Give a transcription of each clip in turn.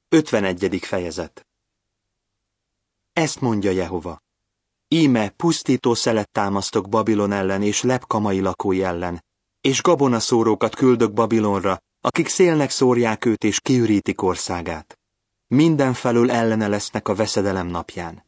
51. fejezet. Ezt mondja Jehova. Íme pusztító szelet támasztok Babilon ellen és lepkamai lakói ellen, és gabonaszórókat küldök Babilonra, akik szélnek szórják őt és kiürítik országát. Mindenfelől ellene lesznek a veszedelem napján.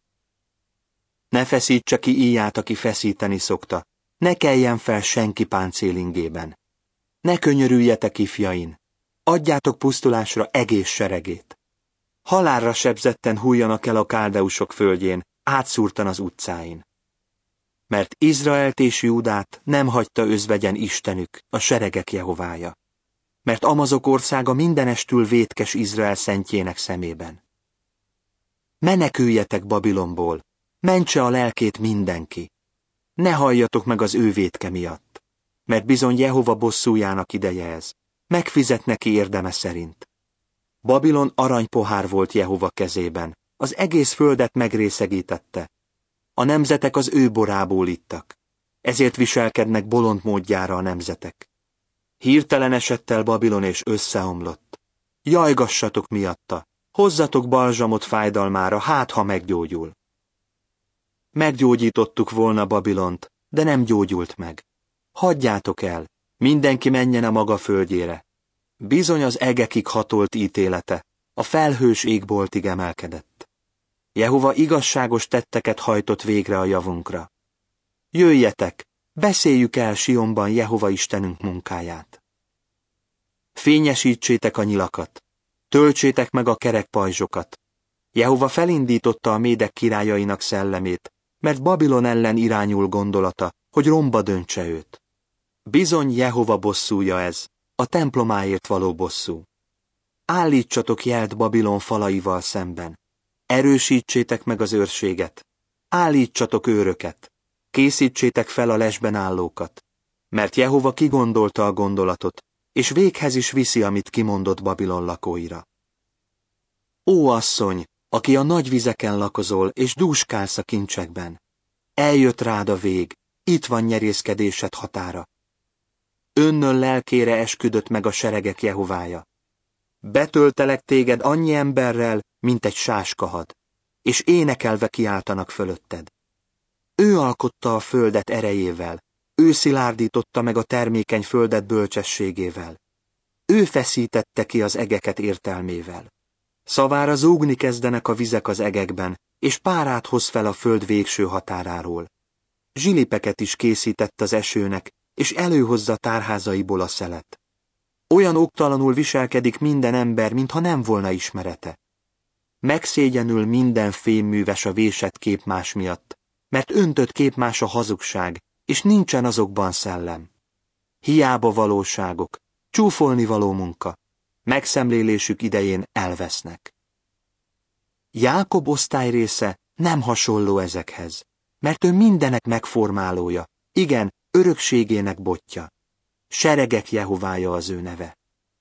Ne feszítse ki íját, aki feszíteni szokta, ne keljen fel senki páncélingében. Ne könyörüljetek, ifjain, adjátok pusztulásra egész seregét. Halálra sebzetten hújjanak el a káldeusok földjén, átszúrtan az utcáin. Mert Izraelt és Júdát nem hagyta özvegyen Istenük, a seregek Jehovája. Mert Amazok országa mindenestül vétkes Izrael szentjének szemében. Meneküljetek Babilonból, mentse a lelkét mindenki. Ne halljatok meg az ő vétke miatt, mert bizony Jehova bosszújának ideje ez. Megfizet neki érdeme szerint. Babilon aranypohár volt Jehova kezében, az egész földet megrészegítette. A nemzetek az ő borából ittak, ezért viselkednek bolond módjára a nemzetek. Hirtelen esett el Babilon és összeomlott. Jajgassatok miatta, hozzatok balzsamot fájdalmára, hát ha meggyógyul. Meggyógyítottuk volna Babilont, de nem gyógyult meg. Hagyjátok el, mindenki menjen a maga földjére. Bizony az egekig hatolt ítélete, a felhős égboltig emelkedett. Jehova igazságos tetteket hajtott végre a javunkra. Jöjjetek, beszéljük el Sionban Jehova Istenünk munkáját. Fényesítsétek a nyilakat, töltsétek meg a kerek pajzsokat. Jehova felindította a médek királyainak szellemét, mert Babilon ellen irányul gondolata, hogy romba döntse őt. Bizony Jehova bosszúja ez, a templomáért való bosszú. Állítsatok jelt Babilon falaival szemben. Erősítsétek meg az őrséget. Állítsatok őröket. Készítsétek fel a lesben állókat. Mert Jehova kigondolta a gondolatot, és véghez is viszi, amit kimondott Babilon lakóira. Ó asszony, aki a nagy vizeken lakozol, és dúskálsz a kincsekben. Eljött rád a vég, itt van nyerészkedésed határa. Önnön lelkére esküdött meg a seregek Jehovája. Betöltelek téged annyi emberrel, mint egy sáskahad, és énekelve kiáltanak fölötted. Ő alkotta a földet erejével, ő szilárdította meg a termékeny földet bölcsességével. Ő feszítette ki az egeket értelmével. Szavára zúgni kezdenek a vizek az egekben, és párát hoz fel a föld végső határáról. Zsilipeket is készített az esőnek, és előhozza tárházaiból a szelet. Olyan oktalanul viselkedik minden ember, mintha nem volna ismerete. Megszégyenül minden fémműves a vésett képmás miatt, mert öntött képmás a hazugság, és nincsen azokban szellem. Hiába valóságok, csúfolni való munka, megszemlélésük idején elvesznek. Jákob osztályrésze nem hasonló ezekhez, mert ő mindenek megformálója, igen, örökségének botja. Seregek Jehovája az ő neve.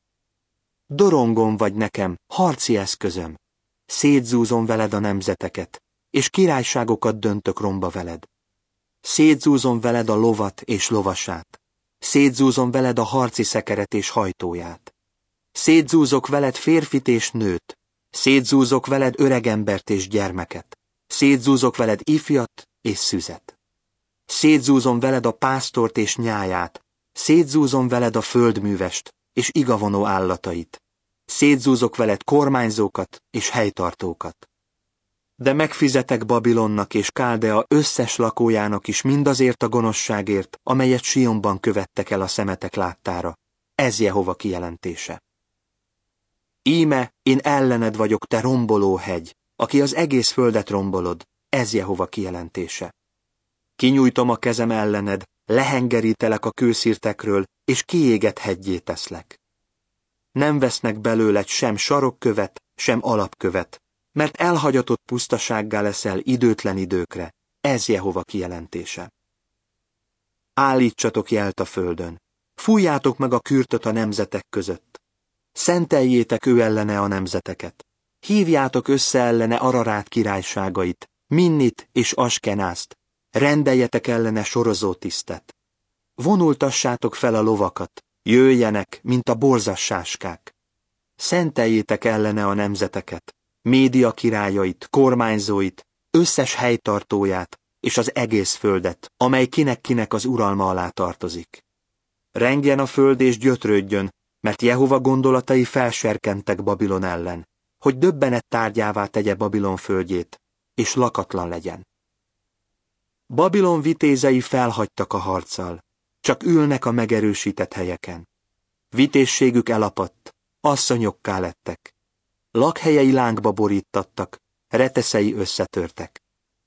Dorongom vagy nekem, harci eszközöm. Szétzúzom veled a nemzeteket, és királyságokat döntök romba veled. Szétzúzom veled a lovat és lovasát. Szétzúzom veled a harci szekeret és hajtóját. Szétzúzok veled férfit és nőt. Szétzúzok veled öregembert és gyermeket. Szétzúzok veled ifjat és szüzet. Szétzúzom veled a pásztort és nyáját. Szétzúzom veled a földművest és igavonó állatait. Szétzúzok veled kormányzókat és helytartókat. De megfizetek Babilonnak és Káldea összes lakójának is mindazért a gonoszságért, amelyet Sionban követtek el a szemetek láttára. Ez Jehova kijelentése. Íme, én ellened vagyok, te romboló hegy, aki az egész földet rombolod. Ez Jehova kijelentése. Kinyújtom a kezem ellened, lehengerítelek a kőszirtekről, és kiégett heggyé teszlek. Nem vesznek belőled sem sarokkövet, sem alapkövet, mert elhagyatott pusztasággá leszel időtlen időkre. Ez Jehova kijelentése. Állítsatok jelt a földön, fújjátok meg a kürtöt a nemzetek között. Szenteljétek ő ellene a nemzeteket. Hívjátok össze ellene Ararát királyságait, Minnit és Askenászt. Rendeljetek ellene sorozó tisztet. Vonultassátok fel a lovakat, jöjjenek, mint a borzas sáskák. Szenteljétek ellene a nemzeteket, Média királyait, kormányzóit, összes helytartóját és az egész földet, amely kinek-kinek az uralma alá tartozik. Rengjen a föld és gyötrődjön, mert Jehova gondolatai felserkentek Babilon ellen, hogy döbbenet tárgyává tegye Babilon földjét, és lakatlan legyen. Babilon vitézei felhagytak a harccal, csak ülnek a megerősített helyeken. Vitézségük elapadt, asszonyokká lettek. Lakhelyei lángba boríttattak, reteszei összetörtek.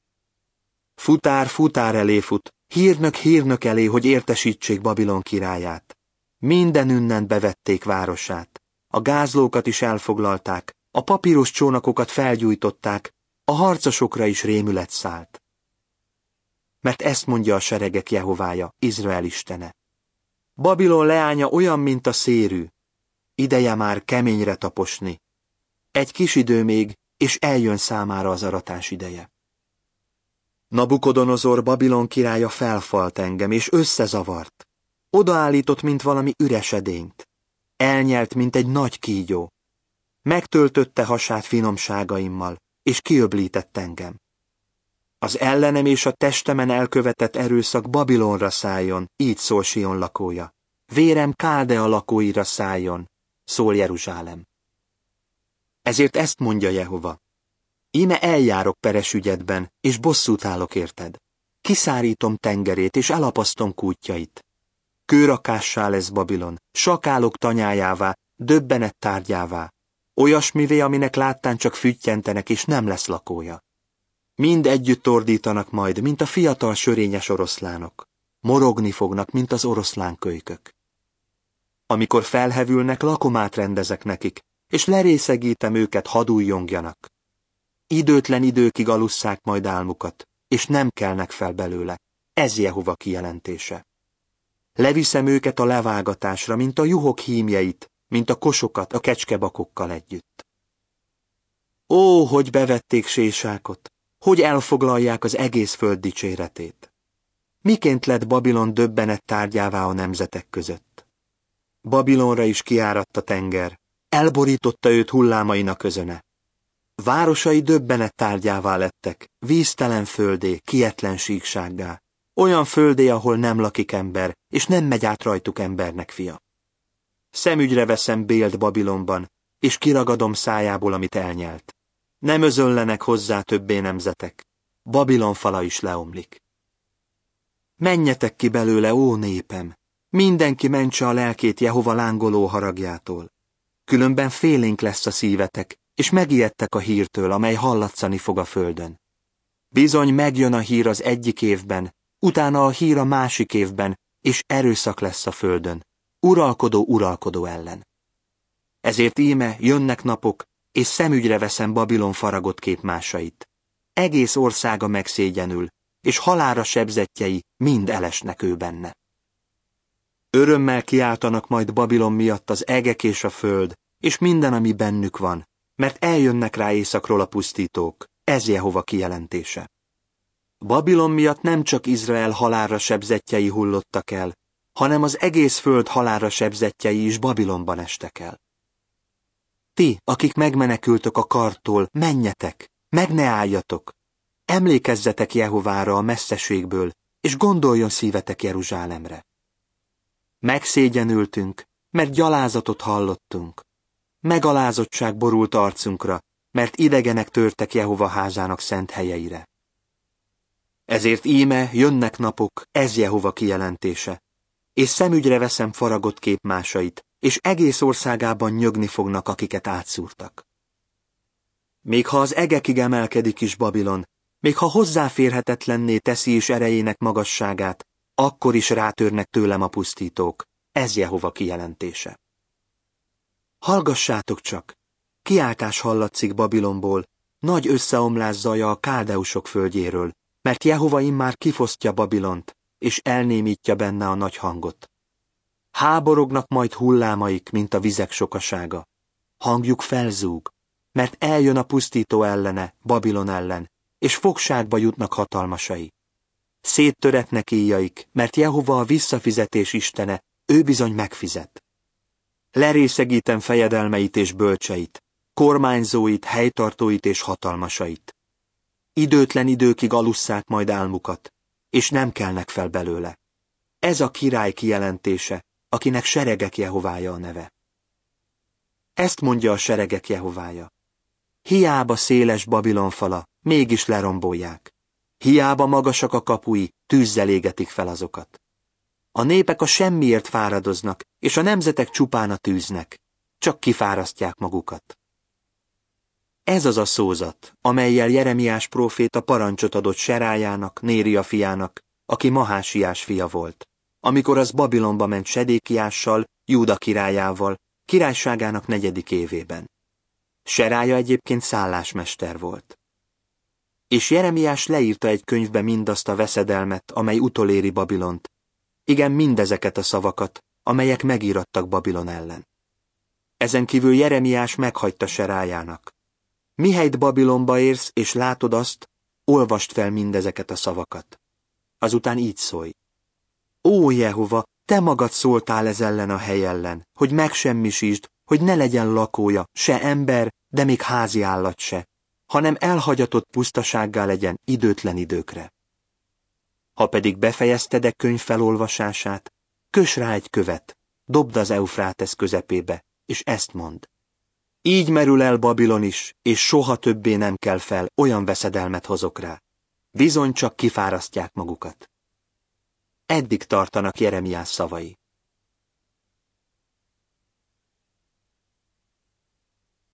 Futár futár elé fut, hírnök hírnök elé, hogy értesítsék Babilon királyát. Mindenünnen bevették városát, a gázlókat is elfoglalták, a papíros csónakokat felgyújtották, a harcosokra is rémület szállt. Mert ezt mondja a seregek Jehovája, Izrael istene. Babilon leánya olyan, mint a szérű. Ideje már keményre taposni. Egy kis idő még, és eljön számára az aratás ideje. Nabukodonozor Babilon királya felfalt engem, és összezavart. Odaállított, mint valami üres edényt. Elnyelt, mint egy nagy kígyó. Megtöltötte hasát finomságaimmal, és kiöblített engem. Az ellenem és a testemen elkövetett erőszak Babilonra szálljon, így szól Sion lakója. Vérem Káldea lakóira szálljon, szól Jeruzsálem. Ezért ezt mondja Jehova. Íme eljárok peres ügyedben, és bosszút állok érted. Kiszárítom tengerét, és elapasztom kútjait. Kőrakássá lesz Babilon, sakálok tanyájává, döbbenet tárgyává. Olyasmivé, aminek láttán csak füttyentenek, és nem lesz lakója. Mind együtt ordítanak majd, mint a fiatal sörényes oroszlánok. Morogni fognak, mint az oroszlánkölykök. Amikor felhevülnek, lakomát rendezek nekik, és lerészegítem őket, hadd újjongjanak. Időtlen időkig alusszák majd álmukat, és nem kelnek fel belőle. Ez Jehova kijelentése. Leviszem őket a levágatásra, mint a juhok hímjeit, mint a kosokat a kecskebakokkal együtt. Ó, hogy bevették Sésákot, hogy elfoglalják az egész föld dicséretét. Miként lett Babilon döbbenet tárgyává a nemzetek között? Babilonra is kiáradt a tenger, elborította őt hullámainak közöne. Városai döbbenet tárgyává lettek, víztelen földé, kietlen síksággá. Olyan földé, ahol nem lakik ember, és nem megy át rajtuk embernek fia. Szemügyre veszem Bélt Babilonban, és kiragadom szájából, amit elnyelt. Nem özönlenek hozzá többé nemzetek. Babilon fala is leomlik. Menjetek ki belőle, ó népem! Mindenki mentse a lelkét Jehova lángoló haragjától. Különben félénk lesz a szívetek, és megijedtek a hírtől, amely hallatszani fog a földön. Bizony megjön a hír az egyik évben, utána a hír a másik évben, és erőszak lesz a földön, uralkodó ellen. Ezért íme jönnek napok, és szemügyre veszem Babilon faragott képmásait. Egész országa megszégyenül, és halálra sebzettjei mind elesnek ő benne. Örömmel kiáltanak majd Babilon miatt az egek és a föld, és minden, ami bennük van, mert eljönnek rá északról a pusztítók, ez Jehova kijelentése. Babilon miatt nem csak Izrael halálra sebzettjei hullottak el, hanem az egész föld halálra sebzettjei is Babilonban estek el. Ti, akik megmenekültök a kartól, menjetek, meg ne álljatok. Emlékezzetek Jehovára a messzeségből, és gondoljon szívetek Jeruzsálemre. Megszégyenültünk, mert gyalázatot hallottunk. Megalázottság borult arcunkra, mert idegenek törtek Jehova házának szent helyeire. Ezért íme jönnek napok, ez Jehova kijelentése, és szemügyre veszem faragott képmásait, és egész országában nyögni fognak, akiket átszúrtak. Még ha az egekig emelkedik is Babilon, még ha hozzáférhetetlenné teszi is erejének magasságát, akkor is rátörnek tőlem a pusztítók, ez Jehova kijelentése. Hallgassátok csak! Kiáltás hallatszik Babilonból, nagy összeomlás zaja a káldeusok földjéről, mert Jehova immár kifosztja Babilont, és elnémítja benne a nagy hangot. Háborognak majd hullámaik, mint a vizek sokasága. Hangjuk felzúg, mert eljön a pusztító ellene, Babilon ellen, és fogságba jutnak hatalmasai. Széttöretnek íjaik, mert Jehova a visszafizetés istene, ő bizony megfizet. lerészegítem fejedelmeit és bölcseit, kormányzóit, helytartóit és hatalmasait. Időtlen időkig alusszák majd álmukat, és nem kelnek fel belőle. Ez a király kijelentése, akinek seregek Jehovája a neve. Ezt mondja a seregek Jehovája. Hiába széles Babilon fala, mégis lerombolják. Hiába magasak a kapui, tűzzel égetik fel azokat. A népek a semmiért fáradoznak, és a nemzetek csupán a tűznek, csak kifárasztják magukat. Ez az a szózat, amellyel Jeremiás próféta parancsot adott Serájának, Néria fiának, aki Mahásiás fia volt, amikor az Babilonba ment Sedékiással, Júda királyával, királyságának 4. évében. Serája egyébként szállásmester volt. És Jeremiás leírta egy könyvbe mindazt a veszedelmet, amely utoléri Babilont. Igen, mindezeket a szavakat, amelyek megírattak Babilon ellen. Ezen kívül Jeremiás meghagyta Serájának. Mihelyt Babilonba érsz, és látod azt, olvasd fel mindezeket a szavakat. Azután így szólj. Ó, Jehova, te magad szóltál ez ellen a hely ellen, hogy megsemmisítsd, hogy ne legyen lakója, se ember, de még házi állat se, hanem elhagyatott pusztasággá legyen időtlen időkre. Ha pedig befejezted e könyv felolvasását, köss rá egy követ, dobd az Eufrátesz közepébe, és ezt mondd. Így merül el Babilon is, és soha többé nem kell fel, olyan veszedelmet hozok rá. Bizony csak kifárasztják magukat. Eddig tartanak Jeremiás szavai.